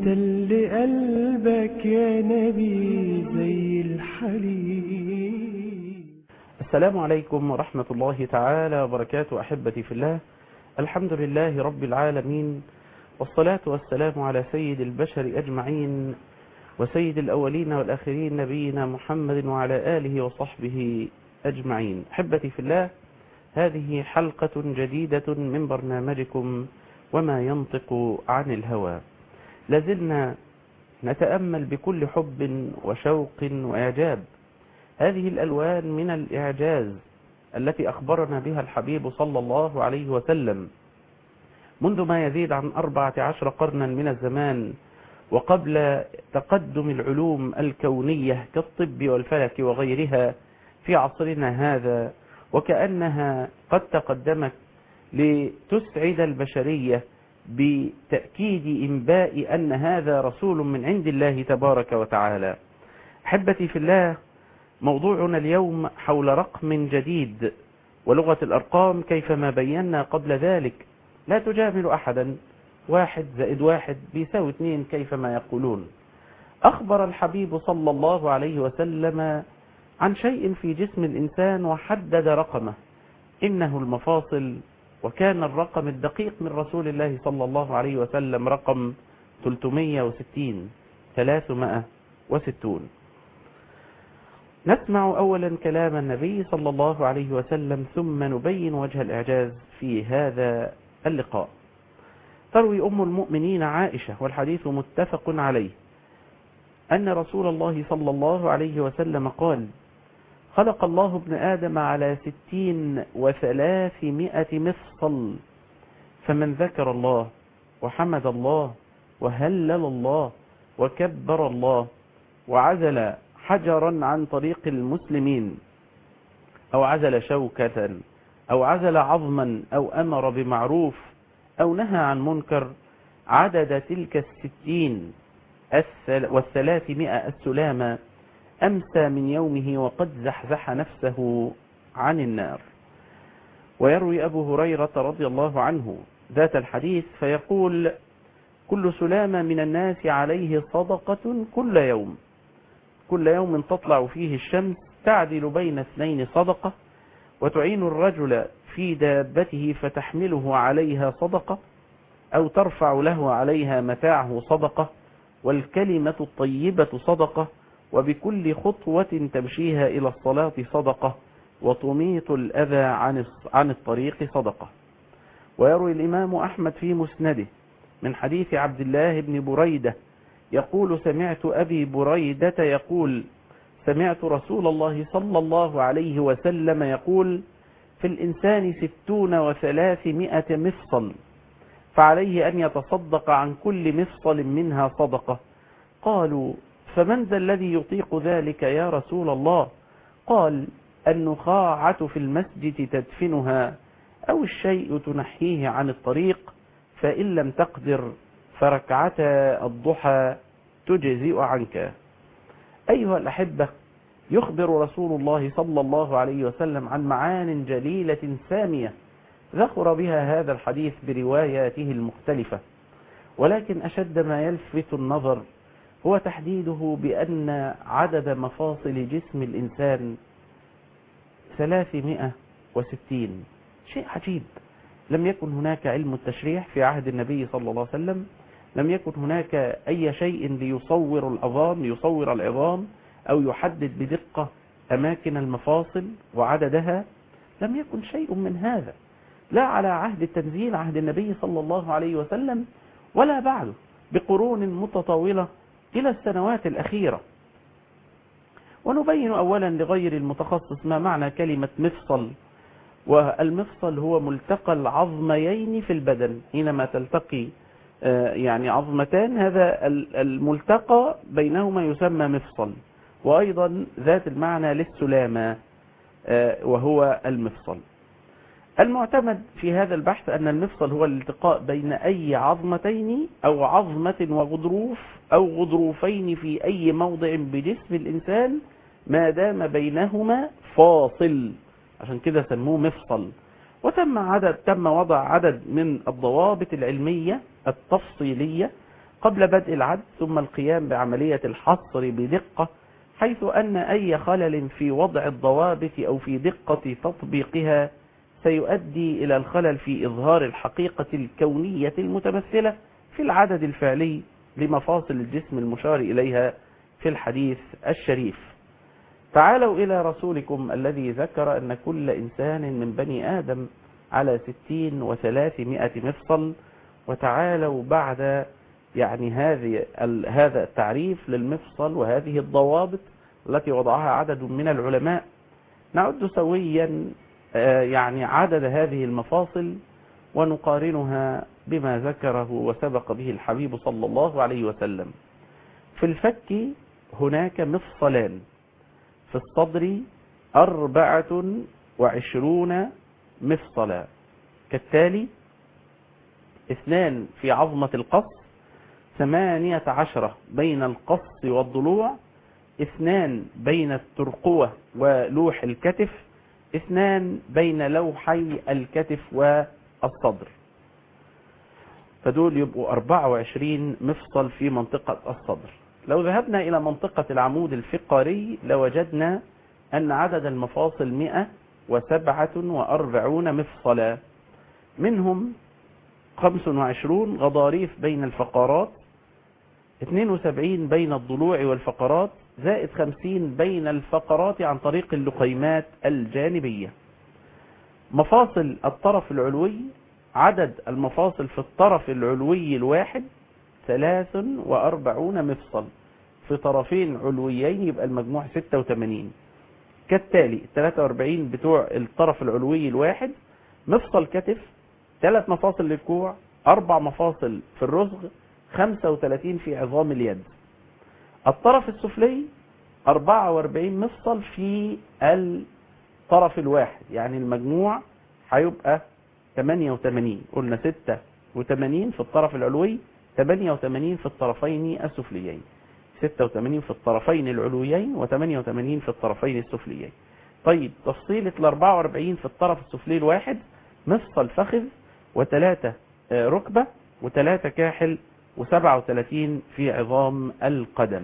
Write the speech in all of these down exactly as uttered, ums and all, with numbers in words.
انت اللي قلبك يا نبي زي الحليب. السلام عليكم ورحمة الله تعالى وبركاته. أحبتي في الله، الحمد لله رب العالمين، والصلاة والسلام على سيد البشر أجمعين وسيد الأولين والآخرين نبينا محمد وعلى آله وصحبه أجمعين. أحبتي في الله، هذه حلقة جديدة من برنامجكم وما ينطق عن الهوى. لازلنا نتأمل بكل حب وشوق وإعجاب هذه الألوان من الإعجاز التي أخبرنا بها الحبيب صلى الله عليه وسلم منذ ما يزيد عن أربعة عشر قرنا من الزمان، وقبل تقدم العلوم الكونية كالطب والفلك وغيرها في عصرنا هذا، وكأنها قد تقدمت لتسعد البشرية بتأكيد إنباء أن هذا رسول من عند الله تبارك وتعالى. أحبتي في الله، موضوعنا اليوم حول رقم جديد، ولغة الأرقام كيفما بينا قبل ذلك لا تجامل أحدا، واحد زائد واحد بيساوي اثنين كيفما يقولون. أخبر الحبيب صلى الله عليه وسلم عن شيء في جسم الإنسان وحدد رقمه، إنه المفاصل، وكان الرقم الدقيق من رسول الله صلى الله عليه وسلم رقم ثلاثمائة وستين ثلاثمائة وستون. نسمع أولا كلام النبي صلى الله عليه وسلم ثم نبين وجه الإعجاز في هذا اللقاء. تروي أم المؤمنين عائشة، والحديث متفق عليه، أن رسول الله صلى الله عليه وسلم قال: خلق الله ابن آدم على ستين وثلاثمائة مفصل، فمن ذكر الله وحمد الله وهلل الله وكبر الله وعزل حجرا عن طريق المسلمين، أو عزل شوكة، أو عزل عظما، أو أمر بمعروف، أو نهى عن منكر، عدد تلك الستين والثلاثمائة السلامة، أمسى من يومه وقد زحزح نفسه عن النار. ويروي أبو هريرة رضي الله عنه ذات الحديث فيقول: كل سلامة من الناس عليه صدقة كل يوم، كل يوم تطلع فيه الشمس تعدل بين اثنين صدقة، وتعين الرجل في دابته فتحمله عليها صدقة، أو ترفع له عليها متاعه صدقة، والكلمة الطيبة صدقة، وبكل خطوة تمشيها إلى الصلاة صدقة، وتميط الأذى عن عن الطريق صدقة. ويروي الإمام أحمد في مسنده من حديث عبد الله بن بريدة يقول: سمعت أبي بريدة يقول: سمعت رسول الله صلى الله عليه وسلم يقول: في الإنسان ستون وثلاثمائة مفصل، فعليه أن يتصدق عن كل مفصل منها صدقة. قالوا: فمن ذا الذي يطيق ذلك يا رسول الله؟ قال: النخاعة في المسجد تدفنها، أو الشيء تنحيه عن الطريق، فإن لم تقدر فركعتا الضحى تجزئ عنك. أيها الأحبة، يخبر رسول الله صلى الله عليه وسلم عن معان جليلة سامية ذخر بها هذا الحديث برواياته المختلفة، ولكن أشد ما يلفت النظر هو تحديده بأن عدد مفاصل جسم الإنسان ثلاثمائة وستين. شيء عجيب. لم يكن هناك علم التشريح في عهد النبي صلى الله عليه وسلم، لم يكن هناك أي شيء ليصور العظام ليصور العظام أو يحدد بدقة أماكن المفاصل وعددها، لم يكن شيء من هذا، لا على عهد التنزيل عهد النبي صلى الله عليه وسلم ولا بعده بقرون متطاولة إلى السنوات الأخيرة. ونبين أولا لغير المتخصص ما معنى كلمة مفصل. والمفصل هو ملتقى العظميين في البدن، حينما تلتقي يعني عظمتان، هذا الملتقى بينهما يسمى مفصل، وأيضا ذات المعنى للسلامة وهو المفصل. المعتمد في هذا البحث أن المفصل هو الالتقاء بين أي عظمتين أو عظمة وغضروف أو غضروفين في أي موضع بجسم الإنسان ما دام بينهما فاصل، عشان كده سموه مفصل. وتم عدد تم وضع عدد من الضوابط العلمية التفصيلية قبل بدء العد، ثم القيام بعملية الحصر بدقة، حيث أن أي خلل في وضع الضوابط أو في دقة تطبيقها سيؤدي إلى الخلل في إظهار الحقيقة الكونية المتمثلة في العدد الفعلي لمفاصل الجسم المشار إليها في الحديث الشريف. تعالوا إلى رسولكم الذي ذكر أن كل إنسان من بني آدم على ستين وثلاثمائة مفصل. وتعالوا بعد يعني هذه هذا التعريف للمفصل وهذه الضوابط التي وضعها عدد من العلماء، نعد سويا يعني عدد هذه المفاصل ونقارنها بما ذكره وسبق به الحبيب صلى الله عليه وسلم. في الفك هناك مفصلان، في الصدر أربعة وعشرون مفصلا كالتالي: اثنان في عظمة القص، ثمانية عشرة بين القص والضلوع، اثنان بين الترقوة ولوح الكتف، اثنان بين لوحي الكتف والصدر. فدول يبقوا أربعة وعشرين مفصل في منطقة الصدر. لو ذهبنا إلى منطقة العمود الفقري لوجدنا أن عدد المفاصل مئة وسبعة وأربعون مفصلا، منهم خمس وعشرون غضاريف بين الفقرات، اثنين وسبعين بين الضلوع والفقرات، زائد خمسين بين الفقرات عن طريق اللقيمات الجانبية. مفاصل الطرف العلوي، عدد المفاصل في الطرف العلوي الواحد ثلاث وأربعون مفصل، في طرفين علويين يبقى المجموع ستة وثمانين كالتالي: ثلاثة وأربعين بتوع الطرف العلوي الواحد، مفصل كتف، ثلاث مفاصل للكوع، أربع مفاصل في الرزغ، خمسة وثلاثين في عظام اليد. الطرف السفلي أربعة وأربعين مفصل في الطرف الواحد، يعني المجموع هيبقى ثمانية وثمانين. قلنا ستة وثمانين في الطرف العلوي، ثمانية وثمانين في الطرفين السفليين، ستة وثمانين في الطرفين العلويين وثمانية وثمانين في الطرفين السفليين. طيب تفصيلة ال أربعة وأربعين في الطرف السفلي الواحد: مفصل فخذ، وثلاثة ركبة، وثلاثة كاحل، وسبعة وثلاثين في عظام القدم.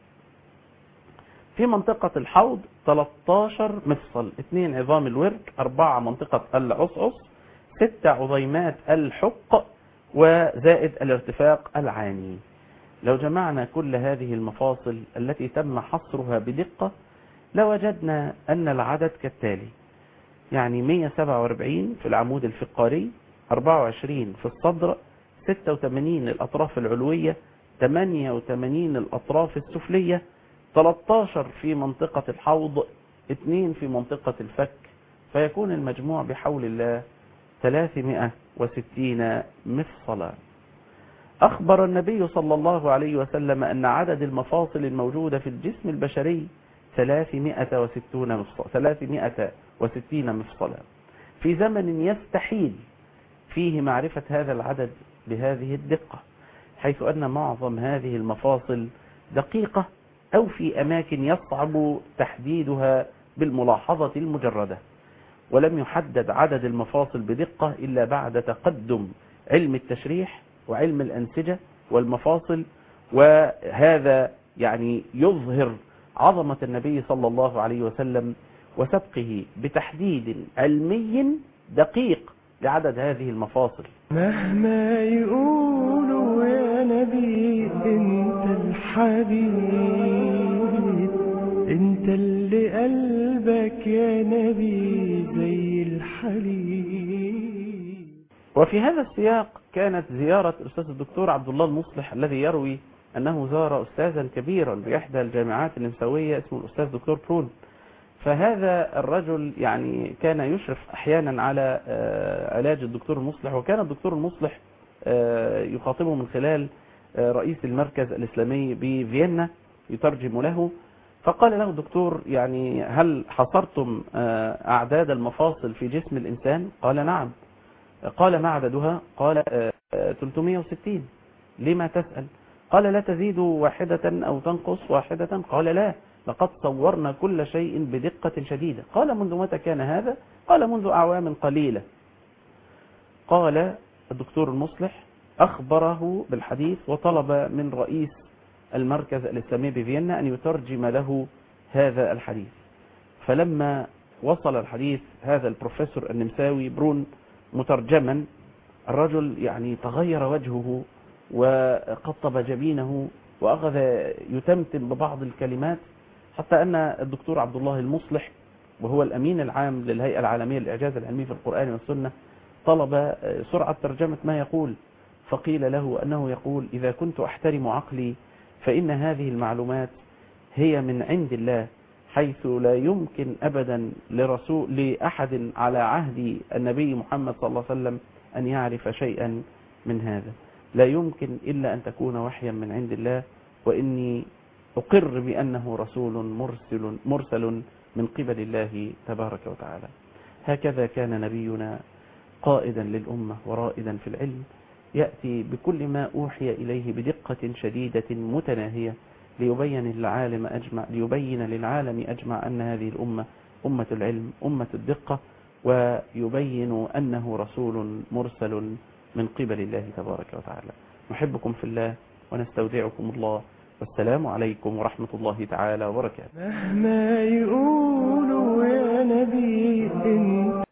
في منطقة الحوض ثلاثة عشر مفصل، اثنين عظام الورك، أربعة منطقة العصعص، ستة عظيمات الحق، وزائد الارتفاق العاني. لو جمعنا كل هذه المفاصل التي تم حصرها بدقة لوجدنا أن العدد كالتالي: يعني مئة وسبعة وأربعين في العمود الفقري، أربعة وعشرين في الصدر، ستة وثمانين الأطراف العلوية، ثمانية وثمانين الأطراف السفلية، ثلاثة عشر في منطقة الحوض، اثنين في منطقة الفك، فيكون المجموع بحول الله ثلاثمائة وستين مفصلا. أخبر النبي صلى الله عليه وسلم أن عدد المفاصل الموجودة في الجسم البشري ثلاثمائة وستين مفصلا، ثلاثمائة وستين مفصلا، في زمن يستحيل فيه معرفة هذا العدد بهذه الدقة، حيث أن معظم هذه المفاصل دقيقة أو في أماكن يصعب تحديدها بالملاحظة المجردة، ولم يحدد عدد المفاصل بدقة إلا بعد تقدم علم التشريح وعلم الأنسجة والمفاصل. وهذا يعني يظهر عظمة النبي صلى الله عليه وسلم وسبقه بتحديد علمي دقيق لعدد هذه المفاصل. مهما يقولوا يا نبي انت الحبيب، انت اللي قلبك يا نبي زي الحليب. وفي هذا السياق كانت زيارة الأستاذ الدكتور عبد الله المصلح الذي يروي أنه زار أستاذا كبيرا بإحدى الجامعات النمساوية اسمه الأستاذ دكتور برون. فهذا الرجل يعني كان يشرف أحيانا على علاج الدكتور المصلح، وكان الدكتور المصلح يخاطبه من خلال رئيس المركز الإسلامي بفيينا يترجم له. فقال له الدكتور: يعني هل حصرتم أعداد المفاصل في جسم الإنسان؟ قال: نعم. قال: ما عددها؟ قال: ثلاثمائة وستين. لما تسأل؟ قال: لا تزيد واحدة أو تنقص واحدة؟ قال: لا، لقد صورنا كل شيء بدقة شديدة. قال: منذ متى كان هذا؟ قال: منذ أعوام قليلة. قال الدكتور المصلح: أخبره بالحديث وطلب من رئيس المركز الإسلامي بفيينا أن يترجم له هذا الحديث. فلما وصل الحديث هذا البروفيسور النمساوي برون مترجما، الرجل يعني تغير وجهه وقطب جبينه وأخذ يتمتم ببعض الكلمات، حتى أن الدكتور عبد الله المصلح وهو الأمين العام للهيئة العالمية للإعجاز العلمي في القرآن والسنة طلب سرعة ترجمة ما يقول، فقيل له أنه يقول: إذا كنت أحترم عقلي فإن هذه المعلومات هي من عند الله، حيث لا يمكن أبدا لرسول لأحد على عهد النبي محمد صلى الله عليه وسلم أن يعرف شيئا من هذا، لا يمكن إلا أن تكون وحيا من عند الله، وإني أقر بأنه رسول مرسل, مرسل من قبل الله تبارك وتعالى. هكذا كان نبينا قائدا للأمة ورائدا في العلم، يأتي بكل ما أوحي إليه بدقة شديدة متناهية ليبين للعالم أجمع ليبين للعالم أجمع أن هذه الأمة أمة العلم أمة الدقة، ويبين أنه رسول مرسل من قبل الله تبارك وتعالى. نحبكم في الله ونستودعكم الله، والسلام عليكم ورحمة الله تعالى وبركاته. مهما يقولوا يا نبي إن